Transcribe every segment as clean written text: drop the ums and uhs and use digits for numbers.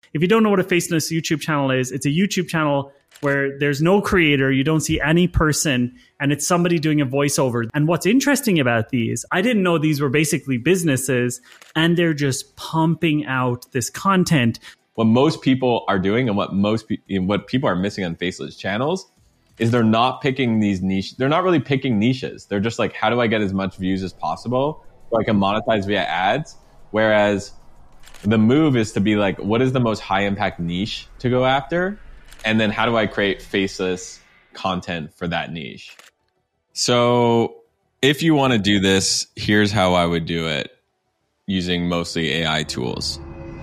If you don't know what a faceless YouTube channel is, it's a YouTube channel where there's no creator, you don't see any person, and it's somebody doing a voiceover. And what's interesting about these, I didn't know these were basically businesses, and they're just pumping out this content. What most people are doing and what people are missing on faceless channels is they're not picking these niche. They're not really picking niches. They're just like, how do I get as much views as possible so I can monetize via ads? Whereas the move is to be like, what is the most high impact niche to go after? And then how do I create faceless content for that niche? So if you want to do this, here's how I would do it using mostly AI tools.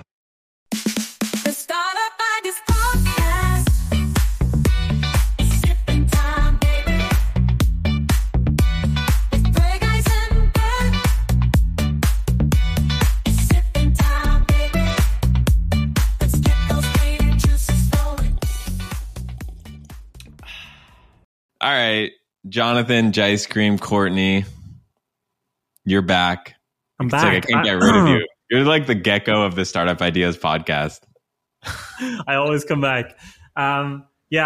All right, Jonathan, Jice Cream, Courtney, you're back. I'm back. It's like I can't get rid of you. You're like the gecko of the Startup Ideas podcast. I always come back. I've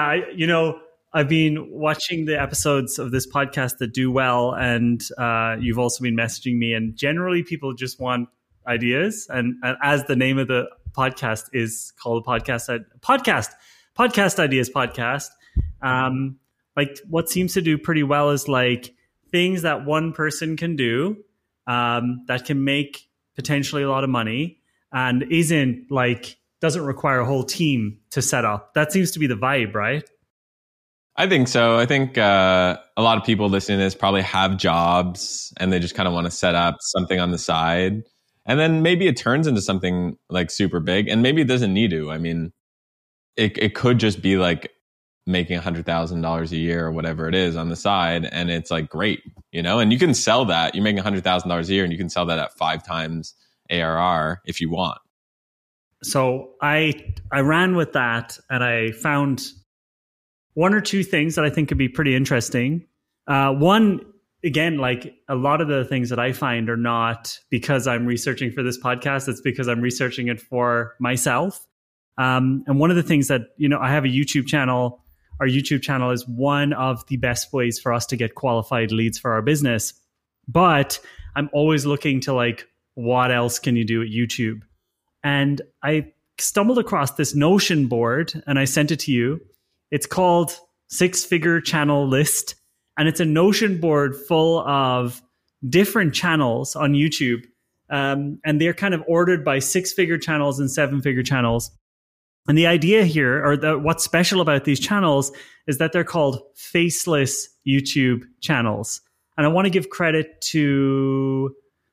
been watching the episodes of this podcast that do well, and you've also been messaging me. And generally, people just want ideas. And as the name of the podcast is called, podcast ideas podcast. Like what seems to do pretty well is like things that one person can do that can make potentially a lot of money and doesn't require a whole team to set up. That seems to be the vibe, right? I think so. I think a lot of people listening to this probably have jobs and they just kind of want to set up something on the side. And then maybe it turns into something like super big, and maybe it doesn't need to. I mean, it could just be like making $100,000 a year or whatever it is on the side. And it's like, great, and you can sell that. You're making $100,000 a year and you can sell that at 5 times ARR if you want. So I ran with that and I found one or two things that I think could be pretty interesting. One, again, like a lot of the things that I find are not because I'm researching for this podcast. It's because I'm researching it for myself. And one of the things that, I have a YouTube channel. Our YouTube channel is one of the best ways for us to get qualified leads for our business. But I'm always looking to like, what else can you do at YouTube? And I stumbled across this Notion board and I sent it to you. It's called 6-Figure Channel List. And it's a Notion board full of different channels on YouTube. And they're kind of ordered by 6-figure channels and 7-figure channels. And the idea here, or what's special about these channels, is that they're called faceless YouTube channels. And I want to give credit to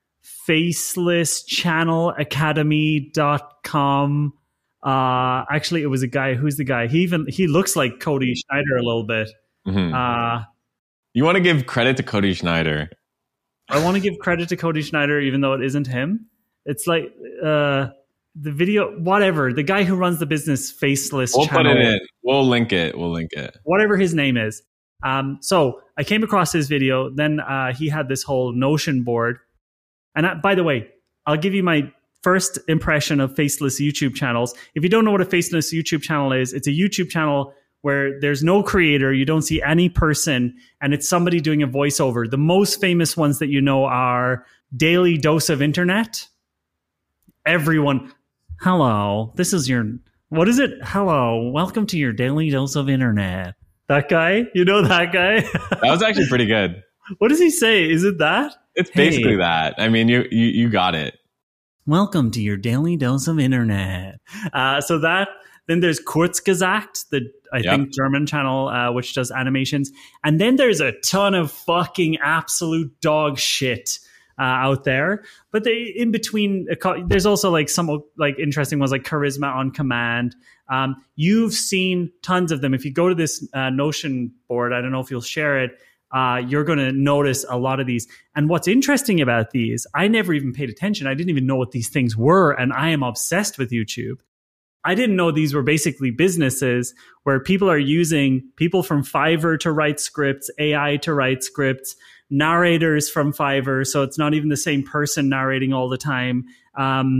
facelesschannelacademy.com. Actually, it was a guy. Who's the guy? He looks like Cody Schneider a little bit. Mm-hmm. You want to give credit to Cody Schneider. I want to give credit to Cody Schneider, even though it isn't him. It's like... the video, whatever, the guy who runs the business Faceless We'll channel. Put it in. We'll link it. Whatever his name is. So I came across his video. Then he had this whole Notion board. And by the way, I'll give you my first impression of faceless YouTube channels. If you don't know what a faceless YouTube channel is, it's a YouTube channel where there's no creator, you don't see any person, and it's somebody doing a voiceover. The most famous ones that you know are Daily Dose of Internet. Everyone... Hello, this is your, what is it? Hello, welcome to your Daily Dose of Internet. That guy? You know that guy? That was actually pretty good. What does he say? Is it that? It's basically that. I mean, you got it. Welcome to your Daily Dose of Internet. So that, then there's Kurzgesagt, the I think German channel, which does animations. And then there's a ton of fucking absolute dog shit out there, but they in between. There's also like some like interesting ones like Charisma on Command. You've seen tons of them. If you go to this Notion board, I don't know if you'll share it. You're going to notice a lot of these. And what's interesting about these, I never even paid attention. I didn't even know what these things were, and I am obsessed with YouTube. I didn't know these were basically businesses where people are using people from Fiverr to write scripts, AI to write scripts, narrators from Fiverr, so it's not even the same person narrating all the time.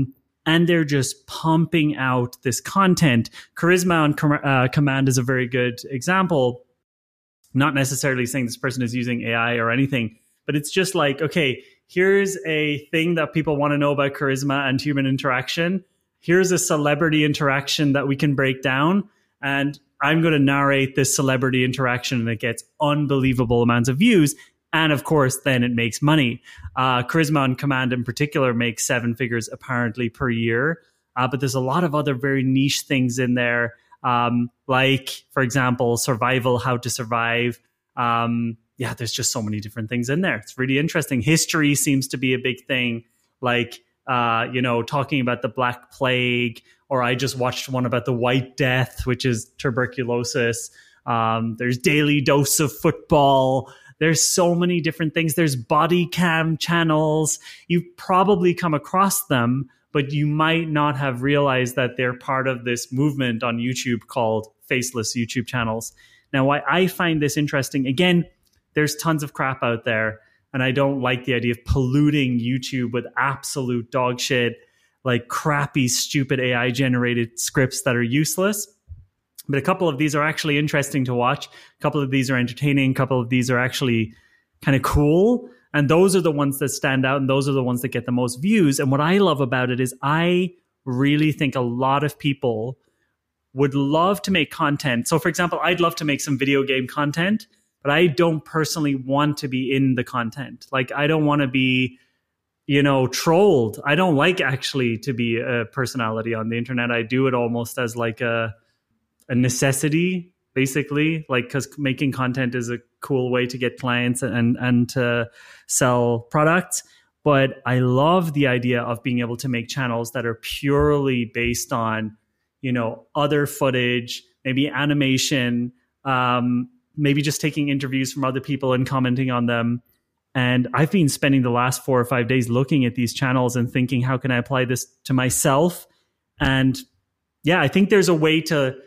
and they're just pumping out this content. Charisma on Command is a very good example. Not necessarily saying this person is using AI or anything, but it's just like, okay, here's a thing that people want to know about charisma and human interaction. Here's a celebrity interaction that we can break down, and I'm going to narrate this celebrity interaction, and it gets unbelievable amounts of views. And of course, then it makes money. Charisma on Command in particular makes 7 figures apparently per year. But there's a lot of other very niche things in there. Like, for example, survival, how to survive. There's just so many different things in there. It's really interesting. History seems to be a big thing. Like, talking about the Black Plague, or I just watched one about the White Death, which is tuberculosis. There's Daily Dose of Football. There's so many different things. There's body cam channels. You've probably come across them, but you might not have realized that they're part of this movement on YouTube called faceless YouTube channels. Now, why I find this interesting, again, there's tons of crap out there, and I don't like the idea of polluting YouTube with absolute dog shit, like crappy, stupid AI-generated scripts that are useless. But a couple of these are actually interesting to watch. A couple of these are entertaining. A couple of these are actually kind of cool. And those are the ones that stand out, and those are the ones that get the most views. And what I love about it is I really think a lot of people would love to make content. So, for example, I'd love to make some video game content, but I don't personally want to be in the content. Like, I don't want to be, trolled. I don't like actually to be a personality on the internet. I do it almost as like a necessity, basically, like, because making content is a cool way to get clients and to sell products. But I love the idea of being able to make channels that are purely based on, other footage, maybe animation, maybe just taking interviews from other people and commenting on them. And I've been spending the last 4 or 5 days looking at these channels and thinking, how can I apply this to myself? And yeah, I think there's a way to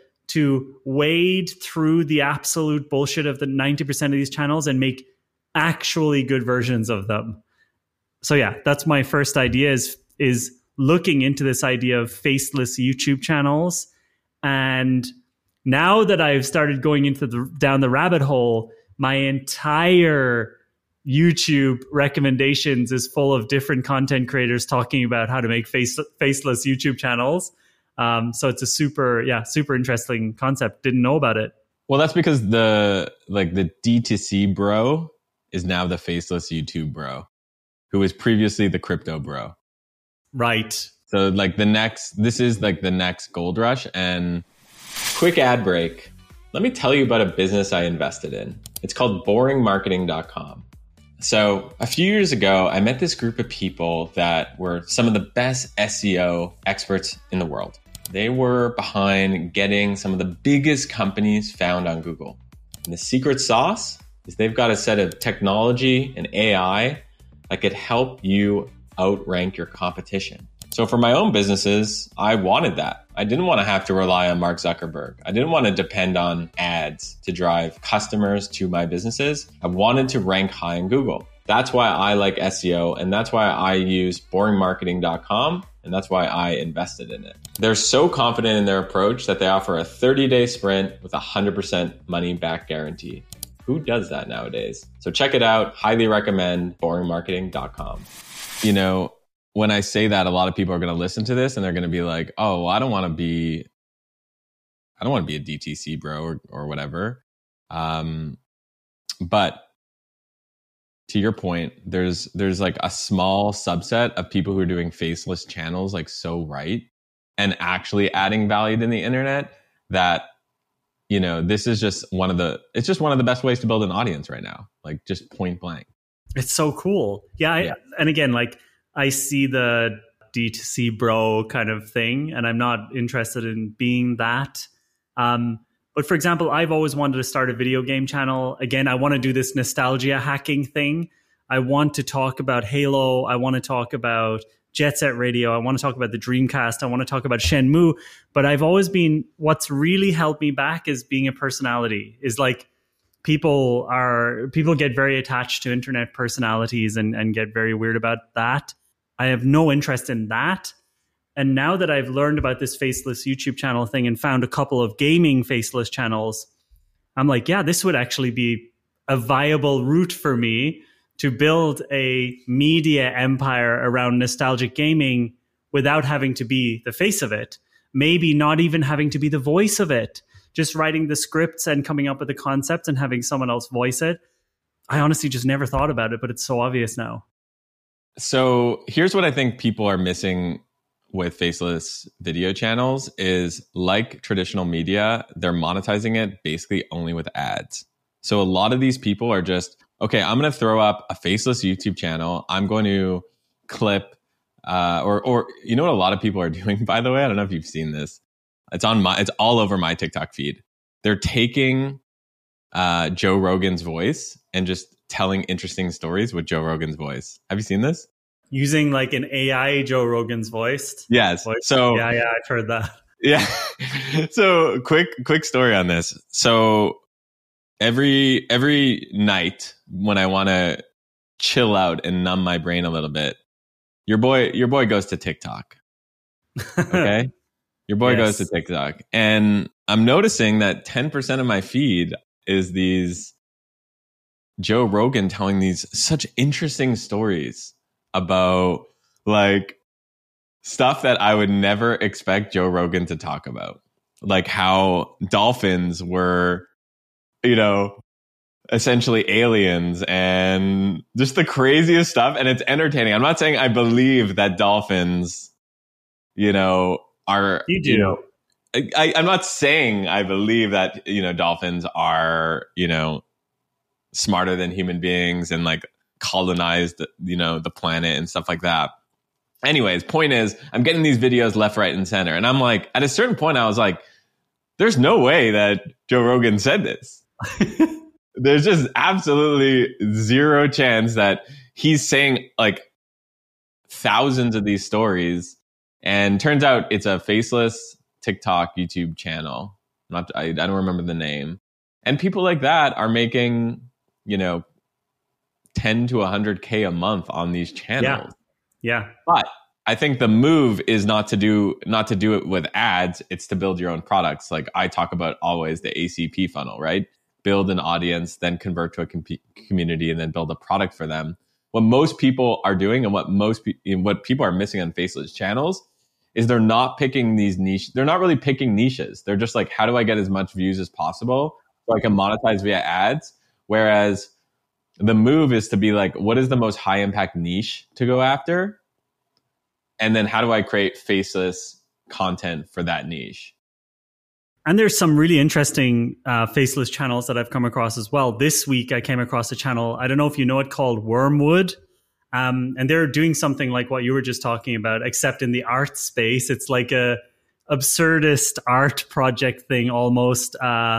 wade through the absolute bullshit of the 90% of these channels and make actually good versions of them. So yeah, that's my first idea is looking into this idea of faceless YouTube channels. And now that I've started going into down the rabbit hole, my entire YouTube recommendations is full of different content creators talking about how to make faceless YouTube channels. So it's a super interesting concept. Didn't know about it. Well, that's because the D2C bro is now the faceless YouTube bro, who was previously the crypto bro. Right. So this is like the next gold rush. And quick ad break. Let me tell you about a business I invested in. It's called boringmarketing.com. So a few years ago, I met this group of people that were some of the best SEO experts in the world. They were behind getting some of the biggest companies found on Google. And the secret sauce is they've got a set of technology and AI that could help you outrank your competition. So for my own businesses, I wanted that. I didn't want to have to rely on Mark Zuckerberg. I didn't want to depend on ads to drive customers to my businesses. I wanted to rank high in Google. That's why I like SEO, and that's why I use boringmarketing.com, and that's why I invested in it. They're so confident in their approach that they offer a 30-day sprint with a 100% money back guarantee. Who does that nowadays? So check it out. Highly recommend boringmarketing.com. When I say that, a lot of people are going to listen to this and they're going to be like, oh, well, I don't want to be a DTC bro or whatever. But to your point, there's like a small subset of people who are doing faceless channels like so right and actually adding value to the internet that, this is just one of the best ways to build an audience right now. Like, just point blank. It's so cool. Yeah. And again, like, I see the D2C bro kind of thing, and I'm not interested in being that. But for example, I've always wanted to start a video game channel. Again, I want to do this nostalgia hacking thing. I want to talk about Halo. I want to talk about Jet Set Radio. I want to talk about the Dreamcast. I want to talk about Shenmue. But I've always been, what's really held me back is being a personality. Is like, people get very attached to internet personalities and get very weird about that. I have no interest in that. And now that I've learned about this faceless YouTube channel thing and found a couple of gaming faceless channels, I'm like, yeah, this would actually be a viable route for me to build a media empire around nostalgic gaming without having to be the face of it. Maybe not even having to be the voice of it. Just writing the scripts and coming up with the concepts and having someone else voice it. I honestly just never thought about it, but it's so obvious now. So here's what I think people are missing with faceless video channels is, like traditional media, they're monetizing it basically only with ads. So a lot of these people are just, okay, I'm going to throw up a faceless YouTube channel. I'm going to clip, or you know what a lot of people are doing, by the way? I don't know if you've seen this. It's all over my TikTok feed. They're taking Joe Rogan's voice and just telling interesting stories with Joe Rogan's voice. Have you seen this? Using like an AI Joe Rogan's voice. Yes. Voice. So yeah, I've heard that. Yeah. So quick story on this. So every night when I want to chill out and numb my brain a little bit, your boy goes to TikTok. Okay? Your boy goes to TikTok. And I'm noticing that 10% of my feed is these Joe Rogan telling these such interesting stories about like stuff that I would never expect Joe Rogan to talk about. Like how dolphins were, essentially aliens and just the craziest stuff. And it's entertaining. I'm not saying I believe that dolphins, are... You do. I'm not saying I believe that, dolphins are, smarter than human beings and like colonized, the planet and stuff like that. Anyways, point is, I'm getting these videos left, right, and center. And I'm like, at a certain point, I was like, there's no way that Joe Rogan said this. There's just absolutely zero chance that he's saying like thousands of these stories. And turns out it's a faceless TikTok YouTube channel. I don't remember the name. And people like that are making, 10 to 100K a month on these channels. Yeah. But I think the move is not to do it with ads. It's to build your own products. Like I talk about always the ACP funnel, right? Build an audience, then convert to a community, and then build a product for them. What most people are doing and what people are missing on faceless channels is they're not picking these niche. They're not really picking niches. They're just like, how do I get as much views as possible so I can monetize via ads? Whereas the move is to be like, what is the most high impact niche to go after? And then how do I create faceless content for that niche? And there's some really interesting faceless channels that I've come across as well. This week, I came across a channel, I don't know if you know it, called Wormwood. And they're doing something like what you were just talking about, except in the art space. It's like a absurdist art project thing almost.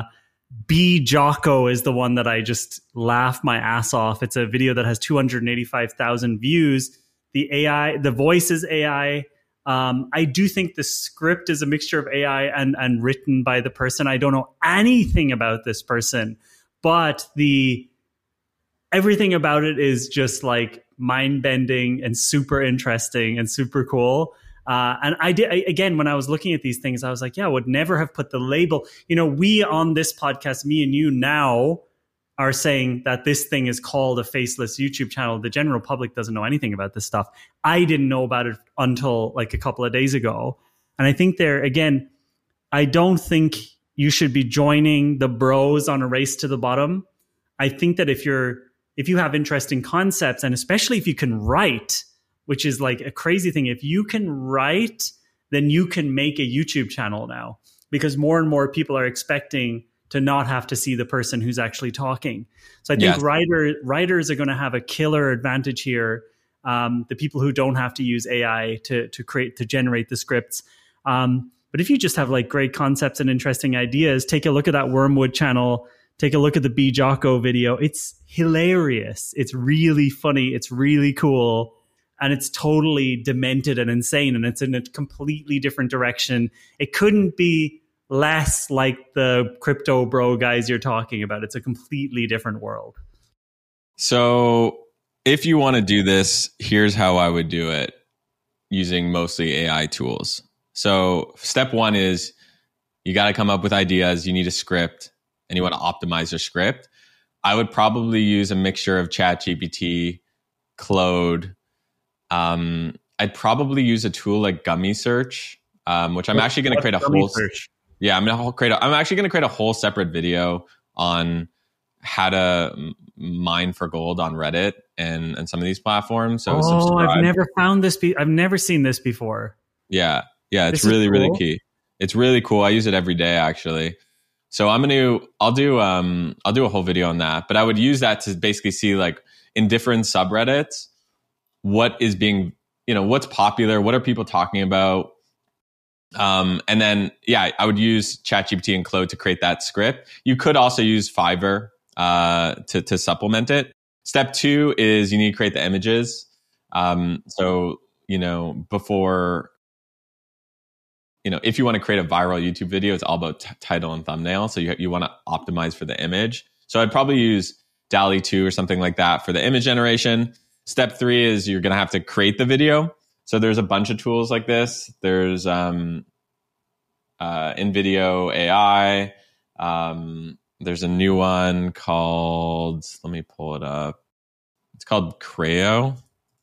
B Jocko is the one that I just laugh my ass off. It's a video that has 285,000 views. The voice is AI. I do think the script is a mixture of AI and written by the person. I don't know anything about this person, but everything about it is just like mind-bending and super interesting and super cool. And again, when I was looking at these things, I was like, yeah, I would never have put the label. We on this podcast, me and you now are saying that this thing is called a faceless YouTube channel. The general public doesn't know anything about this stuff. I didn't know about it until like a couple of days ago. And I think I don't think you should be joining the bros on a race to the bottom. I think that if you have interesting concepts, and especially if you can write, which is like a crazy thing, if you can write, then you can make a YouTube channel now, because more and more people are expecting to not have to see the person who's actually talking. So I think writers are going to have a killer advantage here. The people who don't have to use AI to generate the scripts. But if you just have like great concepts and interesting ideas, take a look at that Wormwood channel. Take a look at the B Jocko video. It's hilarious. It's really funny. It's really cool. And it's totally demented and insane. And it's in a completely different direction. It couldn't be less like the crypto bro guys you're talking about. It's a completely different world. So if you want to do this, here's how I would do it. using mostly AI tools. So step one is you got to come up with ideas. You need a script and you want to optimize your script. I would probably use a mixture of ChatGPT, Claude. I'd probably use a tool like Gummy Search, which I'm actually going to create a whole search. Yeah, I'm actually going to create a whole separate video on how to mine for gold on Reddit and some of these platforms. So subscribe. I've never found this. I've never seen this before. Yeah, it's really cool. Really key. It's really cool. I use it every day actually. So I'll do a whole video on that. But I would use that to basically see like in different subreddits what is being, what's popular, what are people talking about. And then, I would use ChatGPT and Claude to create that script. You could also use Fiverr to supplement it. Step 2 is you need to create the images. Before, if you want to create a viral YouTube video, it's all about title and thumbnail. So you want to optimize for the image. So I'd probably use DALL-E 2 or something like that for the image generation. Step 3 is you're going to have to create the video. So there's a bunch of tools like this. There's InVideo AI. There's a new one called, let me pull it up. It's called Crayo,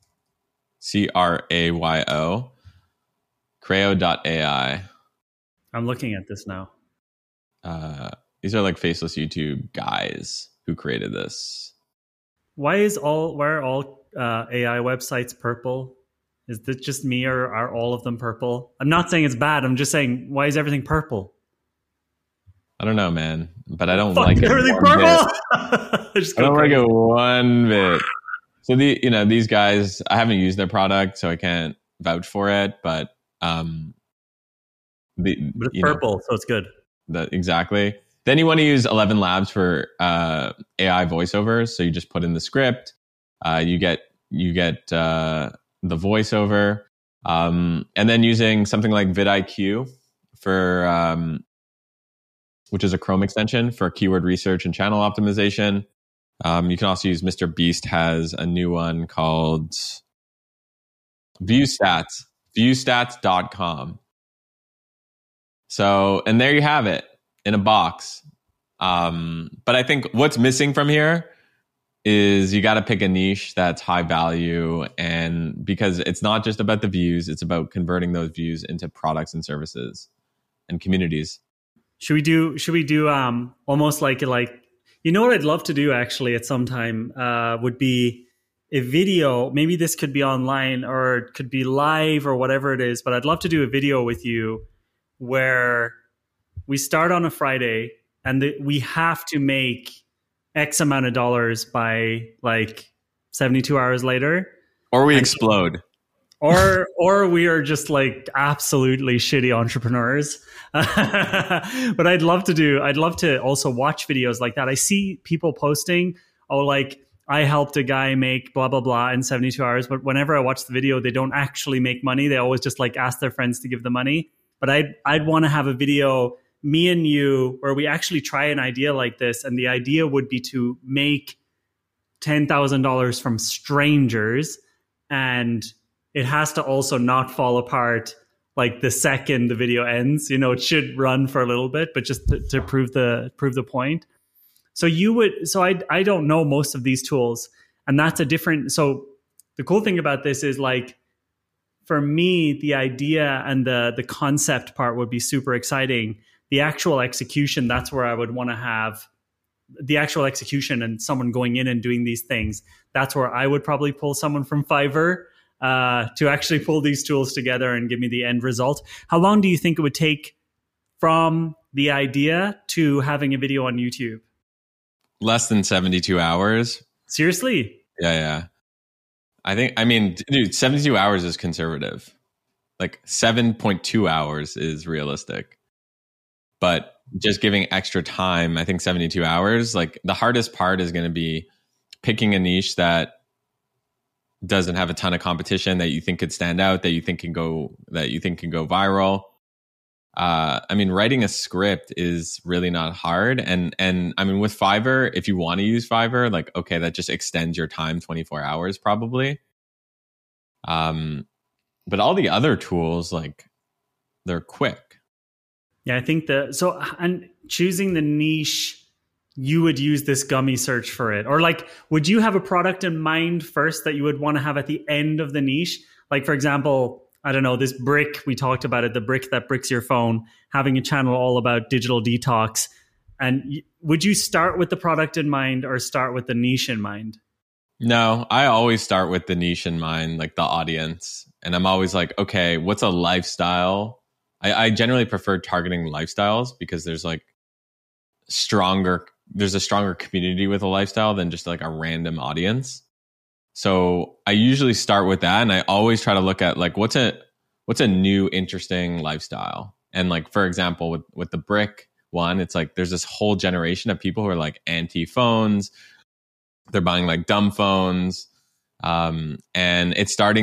Crayo, Crayo.ai. I'm looking at this now. These are like faceless YouTube guys who created this. Why are all AI websites purple? Is this just me or are all of them purple? I'm not saying it's bad. I'm just saying, why is everything purple? I don't know, man, but I don't like it. Everything purple? I don't like it one bit. So these guys, I haven't used their product, so I can't vouch for it, but it's purple, so it's good. Exactly. Then you want to use 11 Labs for AI voiceovers. So you just put in the script, you get the voiceover, and then using something like vidIQ for which is a Chrome extension for keyword research and channel optimization. You can also use MrBeast has a new one called ViewStats, viewstats.com. So, and there you have it in a box. But I think what's missing from here is you got to pick a niche that's high value, and because it's not just about the views, it's about converting those views into products and services and communities. Should we do almost like what I'd love to do actually at some time would be a video. Maybe this could be online or it could be live or whatever it is, but I'd love to do a video with you where we start on a Friday and we have to make X amount of dollars by like 72 hours later. Or we explode. Or we are just like absolutely shitty entrepreneurs. But I'd love to also watch videos like that. I see people posting, like I helped a guy make blah, blah, blah in 72 hours. But whenever I watch the video, they don't actually make money. They always just like ask their friends to give the money. But I'd want to have a video, me and you, where we actually try an idea like this. And the idea would be to make $10,000 from strangers, and it has to also not fall apart like the second the video ends. It should run for a little bit, but just to prove the point. So I don't know most of these tools, and that's so the cool thing about this is like, for me, the idea and the concept part would be super exciting. The actual execution, that's where I would want to have the actual execution and someone going in and doing these things. That's where I would probably pull someone from Fiverr to actually pull these tools together and give me the end result. How long do you think it would take from the idea to having a video on YouTube? Less than 72 hours. Seriously? Yeah. Dude, 72 hours is conservative. Like 7.2 hours is realistic. But just giving extra time, I think 72 hours, like the hardest part is going to be picking a niche that doesn't have a ton of competition, that you think could stand out, that you think can go viral. Writing a script is really not hard. And with Fiverr, if you want to use Fiverr, like, okay, that just extends your time 24 hours probably. but all the other tools, like, they're quick. Yeah, I think and choosing the niche, you would use this gummy search for it. Or like, would you have a product in mind first that you would want to have at the end of the niche? Like, for example, I don't know, this brick, we talked about it, the brick that bricks your phone, having a channel all about digital detox. And would you start with the product in mind or start with the niche in mind? No, I always start with the niche in mind, like the audience. And I'm always like, okay, what's a lifestyle? I generally prefer targeting lifestyles because there's a stronger community with a lifestyle than just like a random audience. So I usually start with that, and I always try to look at like what's a new interesting lifestyle. And like, for example, with the brick one, it's like there's this whole generation of people who are like anti phones. They're buying like dumb phones, and it's starting.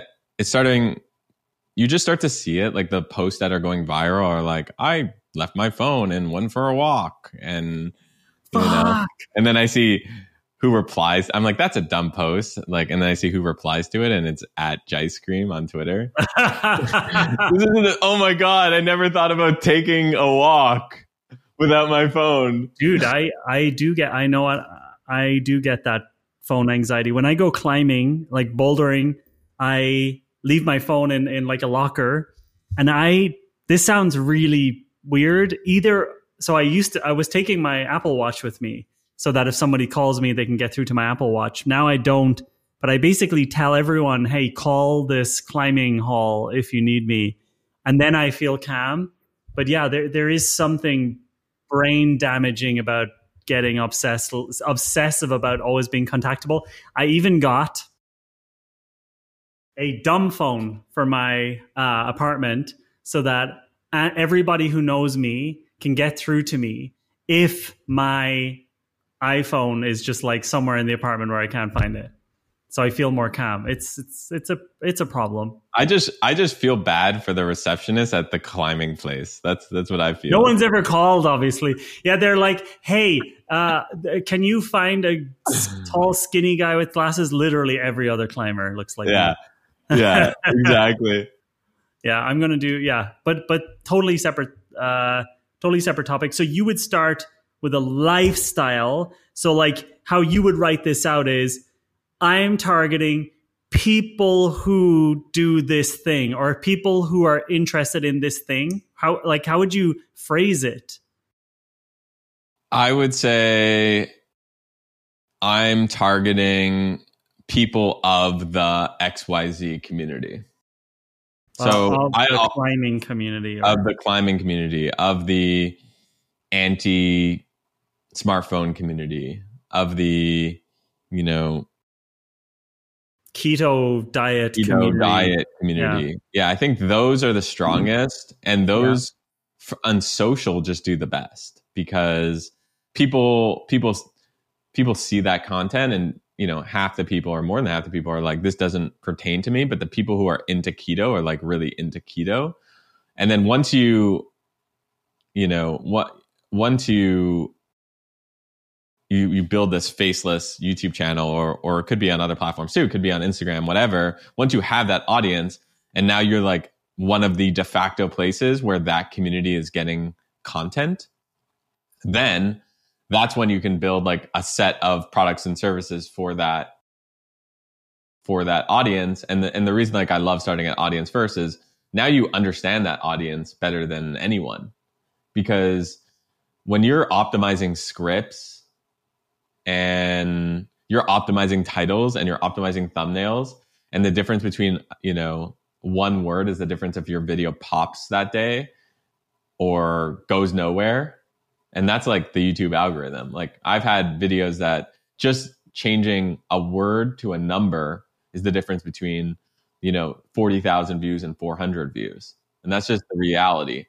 You just start to see it, like the posts that are going viral are like, I left my phone and went for a walk, and and then I see who replies. I'm like, that's a dumb post. Like, and then I see who replies to it, and it's at Jice Cream on Twitter. Oh my God, I never thought about taking a walk without my phone. Dude, I do get that phone anxiety. When I go climbing, like bouldering, I leave my phone in like a locker. And this sounds really weird. I was taking my Apple Watch with me so that if somebody calls me, they can get through to my Apple Watch. Now I don't, but I basically tell everyone, hey, call this climbing hall if you need me. And then I feel calm. But yeah, there is something brain damaging about getting obsessive about always being contactable. I even got a dumb phone for my apartment so that everybody who knows me can get through to me if my iPhone is just like somewhere in the apartment where I can't find it. So I feel more calm. It's a problem. I just feel bad for the receptionist at the climbing place. That's what I feel. No one's ever called, obviously. Yeah, they're like, hey, can you find a tall, skinny guy with glasses? Literally every other climber looks like that. Yeah, exactly. Yeah, I'm gonna do but totally separate topic. So you would start with a lifestyle. So like how you would write this out is, I'm targeting people who do this thing or people who are interested in this thing. How would you phrase it? I would say I'm targeting people of the XYZ community. So of the climbing community. Of the climbing community, of the anti-smartphone community, of the, keto diet community. Yeah, I think those are the strongest, and those on social just do the best because people see that content, and half the people or more than half the people are like, this doesn't pertain to me. But the people who are into keto are like really into keto. And then once you build this faceless YouTube channel, or it could be on other platforms too, it could be on Instagram, whatever. Once you have that audience, and now you're like one of the de facto places where that community is getting content, then that's when you can build like a set of products and services for that audience. And the reason like I love starting at audience first is now you understand that audience better than anyone, because when you're optimizing scripts and you're optimizing titles and you're optimizing thumbnails, and the difference between, one word is the difference if your video pops that day or goes nowhere. And that's like the YouTube algorithm. Like I've had videos that just changing a word to a number is the difference between, 40,000 views and 400 views. And that's just the reality.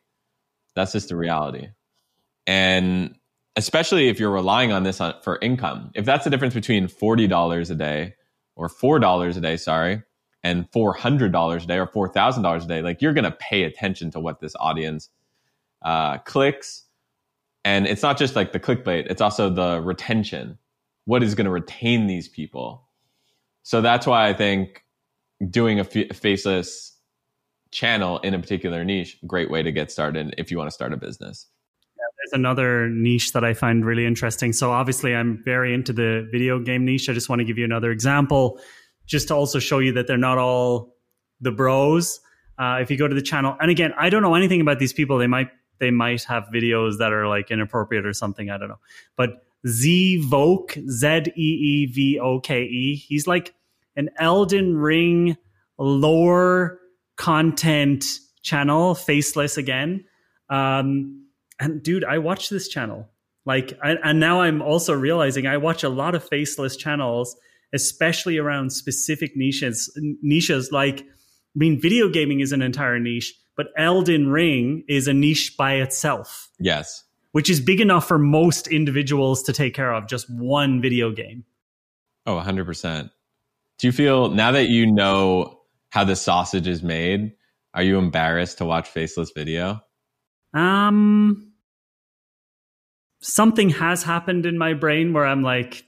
And especially if you're relying on this for income, if that's the difference between $40 a day or $4 a day, and $400 a day or $4,000 a day, like you're going to pay attention to what this audience clicks. And it's not just like the clickbait, it's also the retention. What is going to retain these people? So that's why I think doing a faceless channel in a particular niche, great way to get started if you want to start a business. There's another niche that I find really interesting. So obviously I'm very into the video game niche. I just want to give you another example just to also show you that they're not all the bros. If you go to the channel, and again, I don't know anything about these people. They might have videos that are like inappropriate or something. I don't know. But Zeevoke, Zeevoke, he's like an Elden Ring lore content channel, faceless again. And dude, I watch this channel. And now I'm also realizing I watch a lot of faceless channels, especially around specific niches. Like, I mean, video gaming is an entire niche, but Elden Ring is a niche by itself. Yes. Which is big enough for most individuals to take care of, just one video game. Oh, 100%. Do you feel, now that you know how the sausage is made, are you embarrassed to watch faceless video? Something has happened in my brain where I'm like,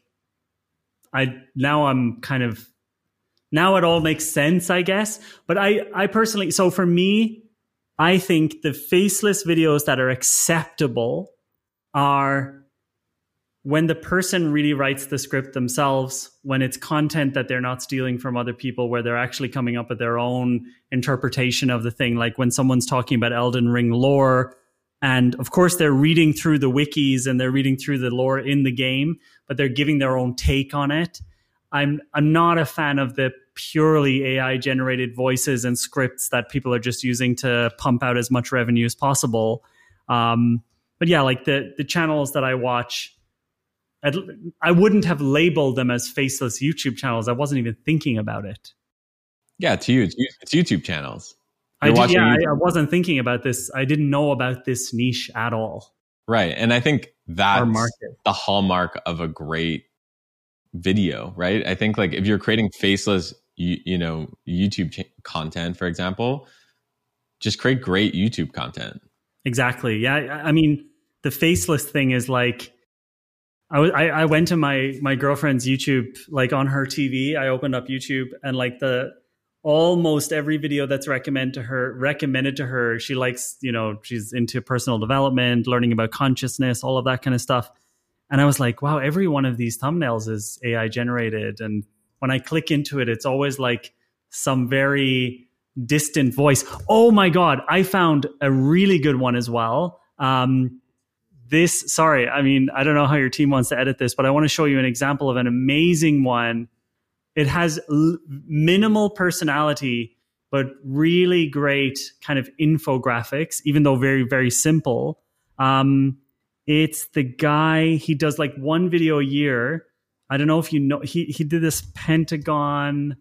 now it all makes sense, I guess. But I personally, so for me, I think the faceless videos that are acceptable are when the person really writes the script themselves, when it's content that they're not stealing from other people, where they're actually coming up with their own interpretation of the thing. Like when someone's talking about Elden Ring lore, and of course they're reading through the wikis and they're reading through the lore in the game, but they're giving their own take on it. I'm not a fan of the purely AI generated voices and scripts that people are just using to pump out as much revenue as possible. But yeah, like the channels that I watch, I wouldn't have labeled them as faceless YouTube channels. I wasn't even thinking about it. Yeah, to you, it's YouTube channels. I wasn't thinking about this. I didn't know about this niche at all. Right. And I think that's the hallmark of a great video, right? I think like if you're creating faceless, YouTube content, for example, just create great YouTube content. Exactly. Yeah. I mean, the faceless thing is like, I went to my girlfriend's YouTube, like on her TV, I opened up YouTube and like almost every video that's recommended to her, she likes, she's into personal development, learning about consciousness, all of that kind of stuff. And I was like, wow, every one of these thumbnails is AI generated. And when I click into it, it's always like some very distant voice. Oh my God, I found a really good one as well. I don't know how your team wants to edit this, but I want to show you an example of an amazing one. It has minimal personality, but really great kind of infographics, even though very, very simple. It's the guy, he does like one video a year. I don't know if you know, he did this Pentagon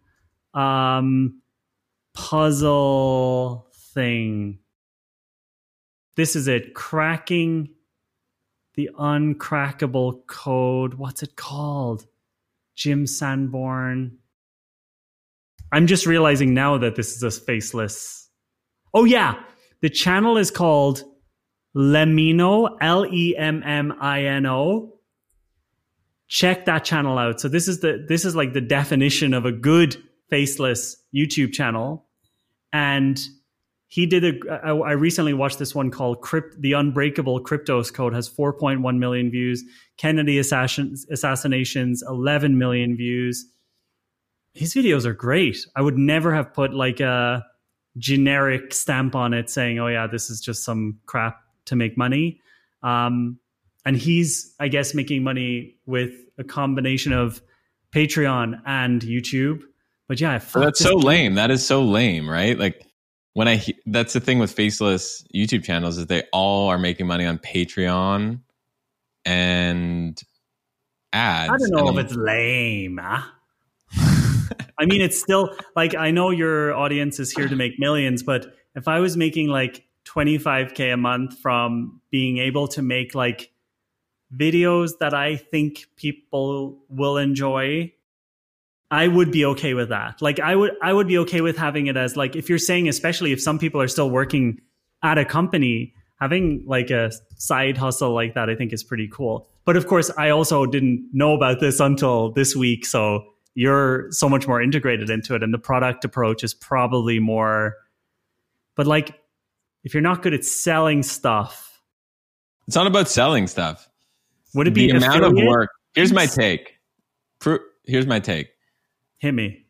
puzzle thing. This is it, cracking the uncrackable code. What's it called? Jim Sanborn. I'm just realizing now that this is a faceless. Oh yeah, the channel is called Lemino, Lemmino. Check that channel out. So this is like the definition of a good faceless YouTube channel. And he did I recently watched this one called The Unbreakable Kryptos Code, has 4.1 million views. Kennedy Assassinations, 11 million views. His videos are great. I would never have put like a generic stamp on it saying, oh yeah, this is just some crap to make money. And he's, I guess, making money with a combination of Patreon and YouTube. But yeah, that's so lame. That is so lame, right? Like that's the thing with faceless YouTube channels is they all are making money on Patreon and ads. I don't know if it's lame. Huh? I mean, it's still like, I know your audience is here to make millions, but if I was making like 25K a month from being able to make like videos that I think people will enjoy, I would be okay with that. Like I would be okay with having it as like, if you're saying, especially if some people are still working at a company, having like a side hustle like that, I think is pretty cool. But of course, I also didn't know about this until this week. So you're so much more integrated into it. And the product approach is probably more But like, if you're not good at selling stuff, It's not about selling stuff. would it be the amount of affiliate? work? Here's my take. Here's my take. Hit me.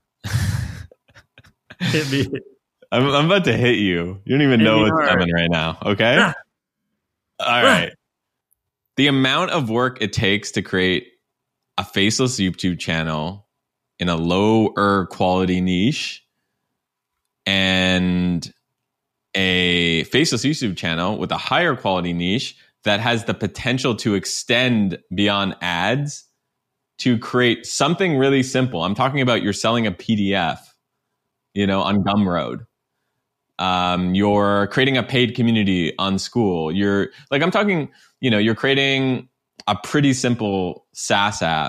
Hit me. I'm about to hit you. You don't even know what's coming right now. Okay. All right. The amount of work it takes to create a faceless YouTube channel in a lower quality niche and a faceless YouTube channel with a higher quality niche that has the potential to extend beyond ads to create something really simple. I'm talking about you're selling a PDF, on Gumroad. You're creating a paid community on School. I'm talking, you're creating a pretty simple SaaS app.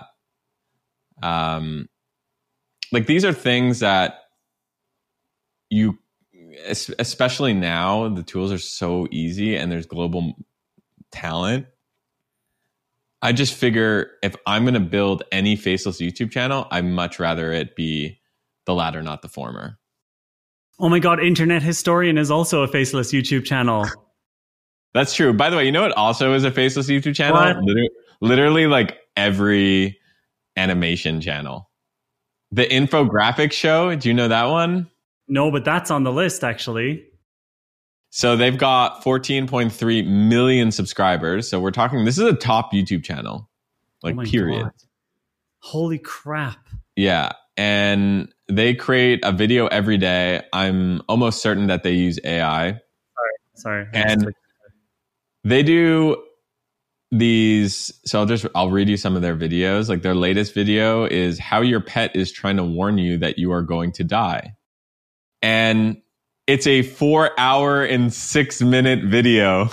These are things that you, especially now, the tools are so easy and there's global talent. I just figure if I'm going to build any faceless YouTube channel, I'd much rather it be the latter, not the former. Oh my God, Internet Historian is also a faceless YouTube channel. That's true. By the way, you know what also is a faceless YouTube channel? What? Literally like every animation channel. The Infographics Show, do you know that one? No, but that's on the list actually. So they've got 14.3 million subscribers. So we're talking, this is a top YouTube channel, period. God. Holy crap. Yeah. And they create a video every day. I'm almost certain that they use AI. Sorry. And they do these. So I'll read you some of their videos. Like their latest video is how your pet is trying to warn you that you are going to die. And it's a 4-hour and 6-minute video.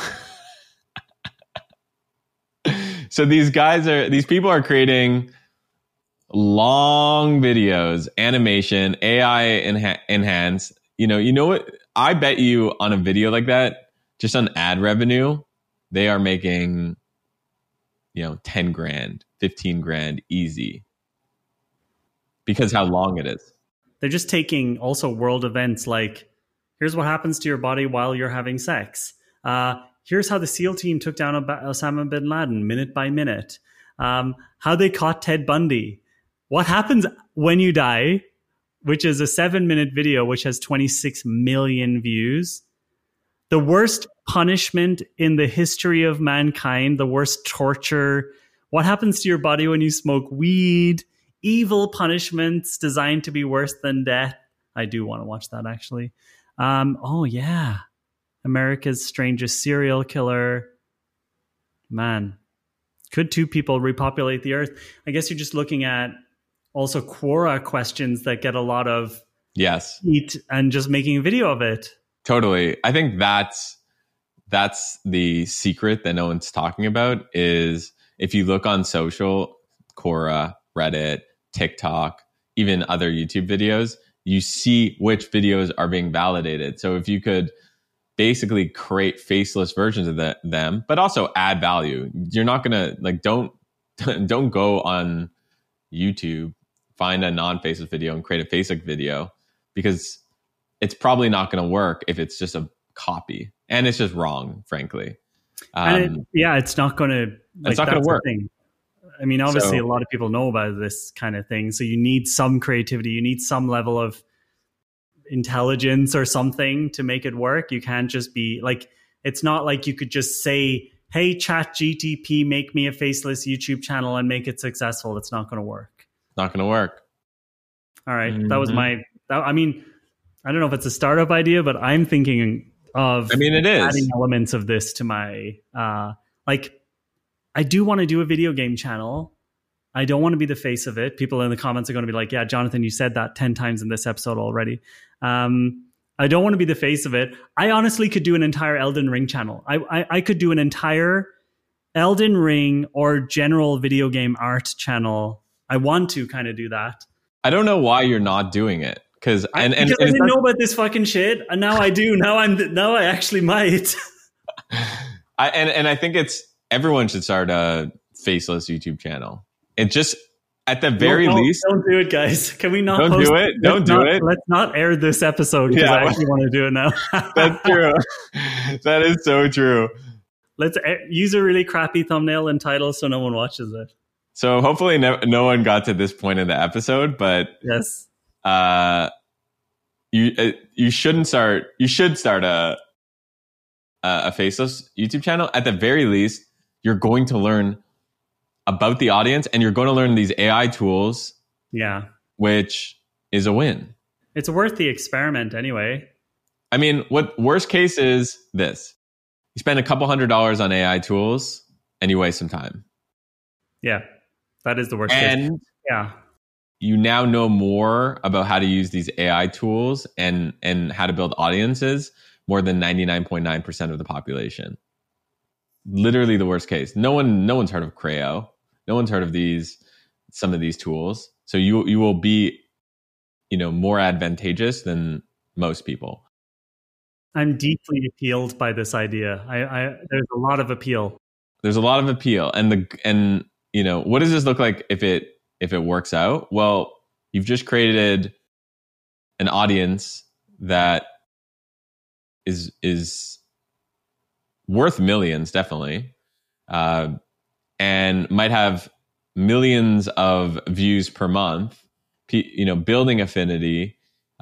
So these people are creating long videos, animation, AI enhanced. You know what? I bet you on a video like that, just on ad revenue, they are making, 10 grand, 15 grand easy. Because how long it is. They're just taking also world events like, here's what happens to your body while you're having sex. Here's how the SEAL team took down Osama bin Laden minute by minute. How they caught Ted Bundy. What happens when you die, which is a 7-minute video, which has 26 million views. The worst punishment in the history of mankind, the worst torture. What happens to your body when you smoke weed? Evil punishments designed to be worse than death. I do want to watch that actually. Oh yeah. America's strangest serial killer. Man. Could 2 people repopulate the earth? I guess you're just looking at also Quora questions that get a lot of heat and just making a video of it. Totally. I think that's the secret that no one's talking about is if you look on social, Quora, Reddit, TikTok, even other YouTube videos, you see which videos are being validated. So if you could basically create faceless versions of them, but also add value, you're not going to don't go on YouTube, find a non-faceless video and create a faceless video because it's probably not going to work if it's just a copy and it's just wrong, frankly. It's not going to. It's not going to work. I mean, obviously, a lot of people know about this kind of thing. So you need some creativity. You need some level of intelligence or something to make it work. You can't just be like, it's not like you could just say, hey, ChatGPT, make me a faceless YouTube channel and make it successful. It's not going to work. Not going to work. All right. Mm-hmm. That was I mean, I don't know if it's a startup idea, but I'm thinking of it is adding elements of this to my, I do want to do a video game channel. I don't want to be the face of it. People in the comments are going to be like, yeah, Jonathan, you said that 10 times in this episode already. I don't want to be the face of it. I honestly could do an entire Elden Ring channel. I could do an entire Elden Ring or general video game art channel. I want to kind of do that. I don't know why you're not doing it. Because I didn't know about this fucking shit. And now I do. Now I actually might. I think everyone should start a faceless YouTube channel. It just at the very least, don't do it, guys. Can we not? Don't do it. Don't do it. Let's not air this episode because I actually want to do it now. That's true. That is so true. Let's use a really crappy thumbnail and title so no one watches it. So hopefully no one got to this point in the episode, but yes, you should start a faceless YouTube channel. At the very least, you're going to learn about the audience, and you're going to learn these AI tools. Yeah. Which is a win. It's worth the experiment anyway. I mean, what worst case is this. You spend a couple $100s on AI tools and you waste some time. Yeah. That is the worst case. Yeah. You now know more about how to use these AI tools and how to build audiences more than 99.9% of the population. Literally the worst case. No one's heard of Creo. No one's heard of some of these tools. So you will be, more advantageous than most people. I'm deeply appealed by this idea. There's a lot of appeal. There's a lot of appeal, and what does this look like if it works out? Well, you've just created an audience that is worth millions, definitely. And might have millions of views per month, building affinity.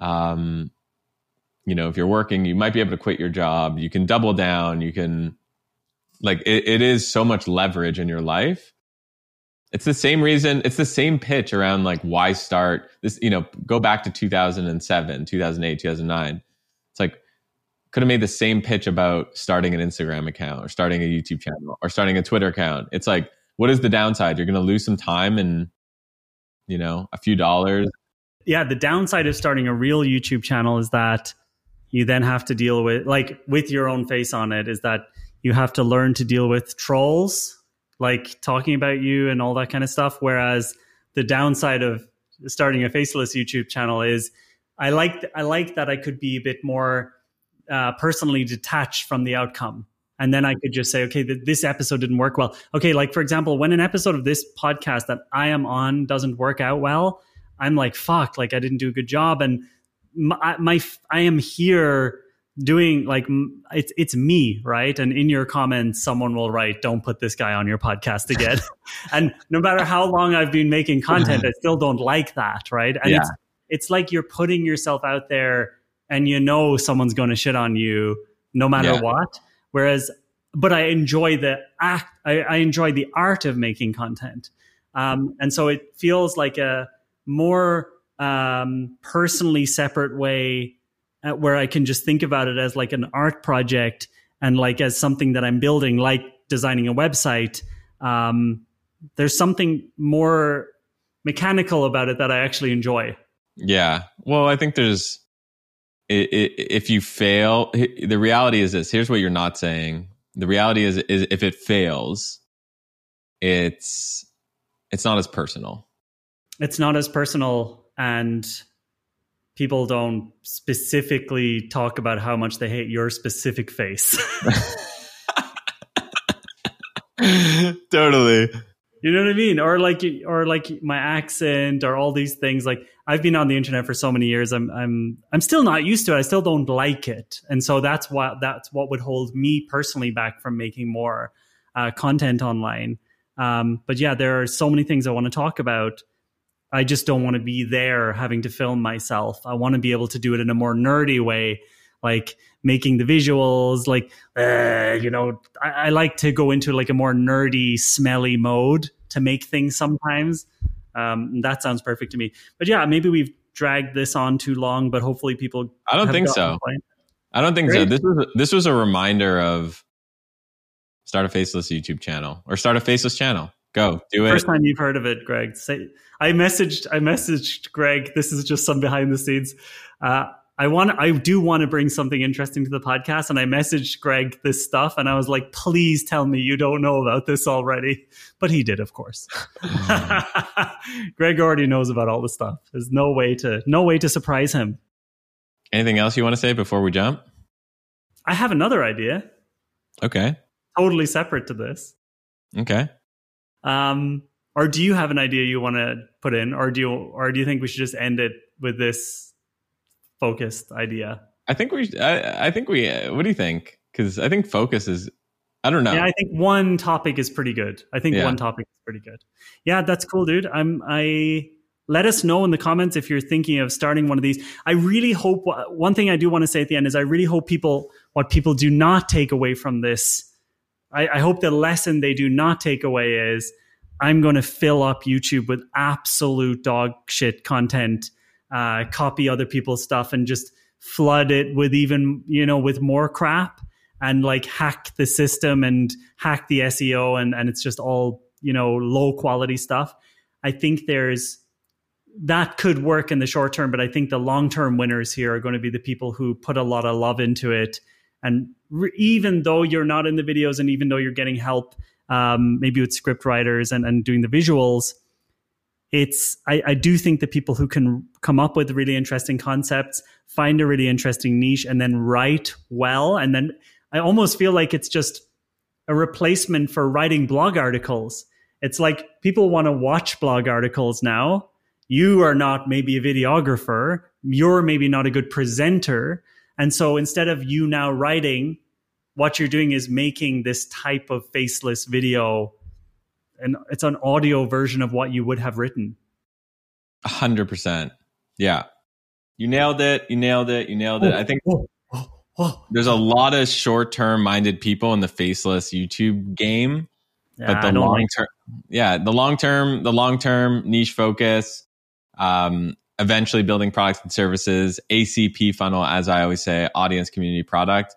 If you're working, you might be able to quit your job. You can double down. You can it is so much leverage in your life. It's the same reason. It's the same pitch around why start this, go back to 2007, 2008, 2009. It's could have made the same pitch about starting an Instagram account or starting a YouTube channel or starting a Twitter account. It's what is the downside? You're going to lose some time and, a few dollars. Yeah. The downside of starting a real YouTube channel is that you then have to deal with your own face on it, is that you have to learn to deal with trolls, talking about you and all that kind of stuff. Whereas the downside of starting a faceless YouTube channel is I like that I could be a bit more personally detached from the outcome. And then I could just say, okay, this episode didn't work well. Okay, for example, when an episode of this podcast that I am on doesn't work out well, I'm fuck, I didn't do a good job. And I am here doing it's me, right? And in your comments, someone will write, "Don't put this guy on your podcast again." And no matter how long I've been making content, I still don't like that, right? And it's you're putting yourself out there, and someone's going to shit on you no matter what. But I enjoy the act. I enjoy the art of making content, and so it feels like a more personally separate way where I can just think about it as an art project and as something that I'm building, like designing a website. There's something more mechanical about it that I actually enjoy. Yeah. Well, I think if you fail, the reality is this. Here's what you're not saying. The reality is if it fails, it's not as personal. It's not as personal, and people don't specifically talk about how much they hate your specific face. Totally. You know what I mean? Or my accent or all these things. I've been on the internet for so many years. I'm still not used to it. I still don't like it. And so that's what would hold me personally back from making more content online. But yeah, there are so many things I want to talk about. I just don't want to be there having to film myself. I want to be able to do it in a more nerdy way, making the visuals, I like to go into a more nerdy, smelly mode to make things sometimes. That sounds perfect to me. But yeah, maybe we've dragged this on too long, but hopefully people. I don't think so. I don't think so. This was a reminder of start a faceless YouTube channel or start a faceless channel. Go do it. First time you've heard of it, Greg. I messaged Greg. This is just some behind the scenes. I do want to bring something interesting to the podcast, and I messaged Greg this stuff, and I was like, "Please tell me you don't know about this already." But he did, of course. Greg already knows about all the stuff. There's no way to surprise him. Anything else you want to say before we jump? I have another idea. Okay. Totally separate to this. Okay. Or do you have an idea you want to put in, or do you think we should just end it with this focused idea? I think we. What do you think? Because I think focus is. I don't know. Yeah, I think one topic is pretty good. Yeah, that's cool, dude. Let us know in the comments if you're thinking of starting one of these. I really hope, one thing I do want to say at the end is I really hope what people do not take away from this. I hope the lesson they do not take away is I'm going to fill up YouTube with absolute dog shit content, copy other people's stuff and just flood it with even, with more crap and like hack the system and hack the SEO. And it's just all, low quality stuff. I think that could work in the short term, but I think the long-term winners here are going to be the people who put a lot of love into it. And even though you're not in the videos and even though you're getting help, maybe with script writers and doing the visuals, I do think the people who can come up with really interesting concepts, find a really interesting niche, and then write well. And then I almost feel like it's just a replacement for writing blog articles. It's like people want to watch blog articles now. You are not maybe a videographer. You're maybe not a good presenter. And so instead of you now writing, what you're doing is making this type of faceless video, and it's an audio version of what you would have written. 100%. Yeah. You nailed it. I think there's a lot of short-term minded people in the faceless YouTube game. Yeah, but the long term niche focus, eventually building products and services, ACP funnel, as I always say, audience, community, product,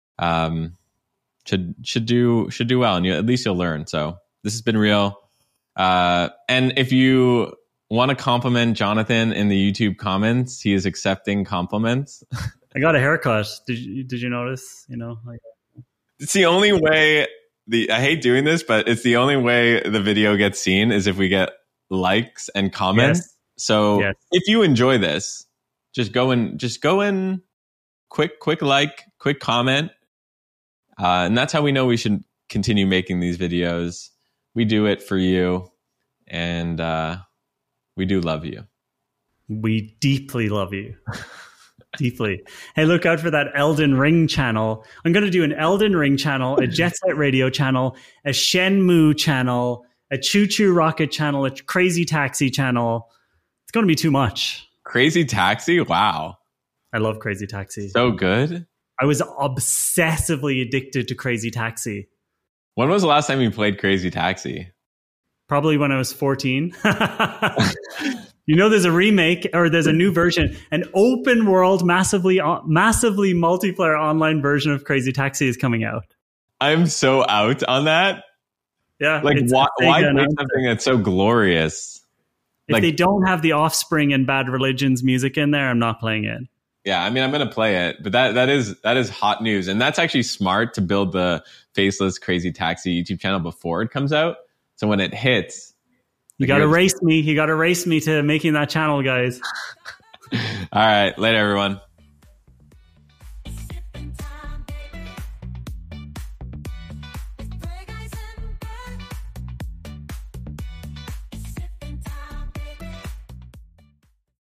should do well, and at least you'll learn. So this has been real. And if you want to compliment Jonathan in the YouTube comments, he is accepting compliments. I got a haircut. Did you notice? It's the only way. I hate doing this, but it's the only way the video gets seen is if we get likes and comments. Yes. So if you enjoy this, just go in, quick like, quick comment. And that's how we know we should continue making these videos. We do it for you. And we do love you. We deeply love you. Deeply. Hey, look out for that Elden Ring channel. I'm going to do an Elden Ring channel, a Jet Set Radio channel, a Shenmue channel, a Choo Choo Rocket channel, a Crazy Taxi channel. It's going to be too much. Crazy Taxi? Wow. I love Crazy Taxi. So good. I was obsessively addicted to Crazy Taxi. When was the last time you played Crazy Taxi? Probably when I was 14. There's a remake, or there's a new version, an open world, massively multiplayer online version of Crazy Taxi is coming out. I'm so out on that. Yeah. Like, why make something that's so glorious? If they don't have the Offspring and Bad Religion's music in there, I'm not playing it. Yeah, I mean, I'm going to play it, but that is hot news. And that's actually smart to build the faceless Crazy Taxi YouTube channel before it comes out. So when it hits, you got to race me. You got to race me to making that channel, guys. All right. Later, everyone.